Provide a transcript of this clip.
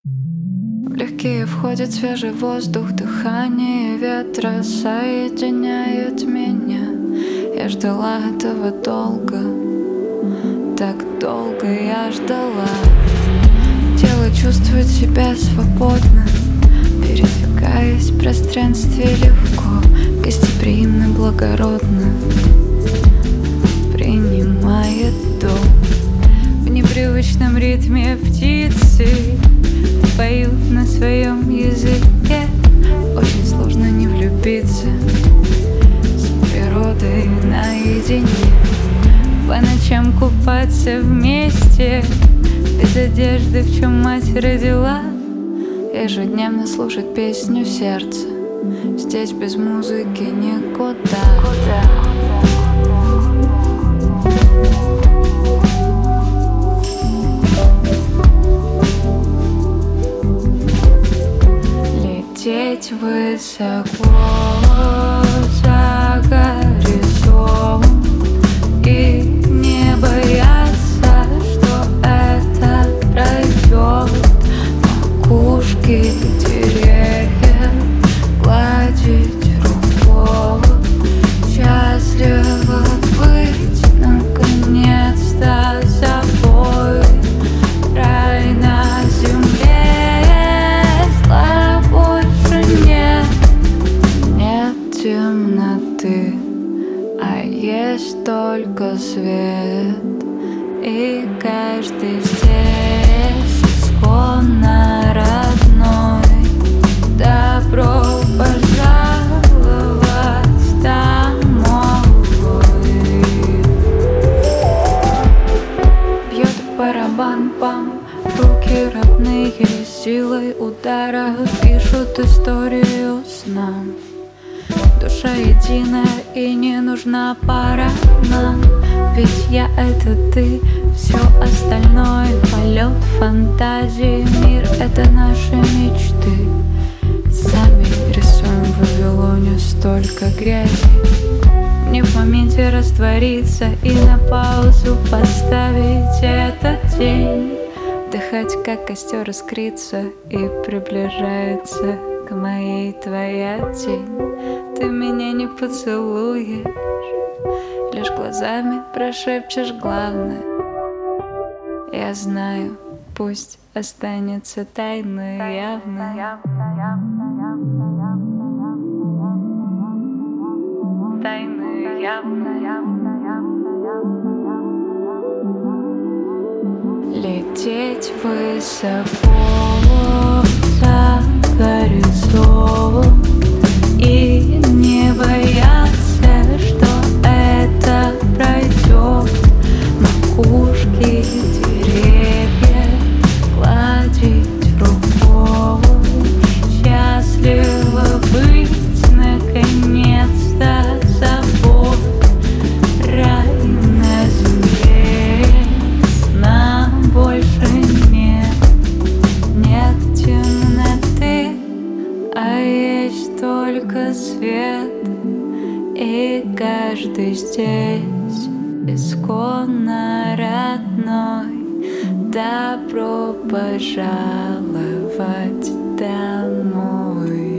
В легкие входит свежий воздух, дыхание ветра соединяет меня. Я ждала этого долго, так долго я ждала. Тело чувствует себя свободно, передвигаясь в пространстве легко, гостеприимно, благородно принимает дом. В непривычном ритме птицы поют на своем языке. Очень сложно не влюбиться с природой наедине. По ночам купаться вместе, без одежды, в чем мать родила. Ежедневно слушать песню сердца, здесь без музыки никуда. Лететь высоко за горизонт и не бояться, что это пройдет. Макушки деревьев гладить рукой, счастливо быть наконец-то собой. Рай на земле, зла больше нет. Нет темноты, а есть только свет. И каждый здесь исконно родной. Добро пожаловать домой. Бьет барабан, пам, руки родные силой удара пишут историю с нам. Душа единая и не нужна пара нам. Ведь я — это ты, все остальное — полет фантазии. Мир — это наши мечты. Сами рисуем в Вавилоне столько грязи. Мне в моменте раствориться и на паузу поставить этот день. Дыхать, как костер, искрится и приближается к моей твоя тень. Ты меня не поцелуешь, лишь глазами прошепчешь главное. Я знаю, пусть останется тайной явной. Тайной явной. Лететь высоко за горизонт и не бояться, что это пройдет. Макушки деревьев гладить рукой, счастливо быть наконец-то собой. Рай на земле, сна больше нет. Нет темноты, а есть только свет. И каждый здесь исконно родной. Добро пожаловать домой.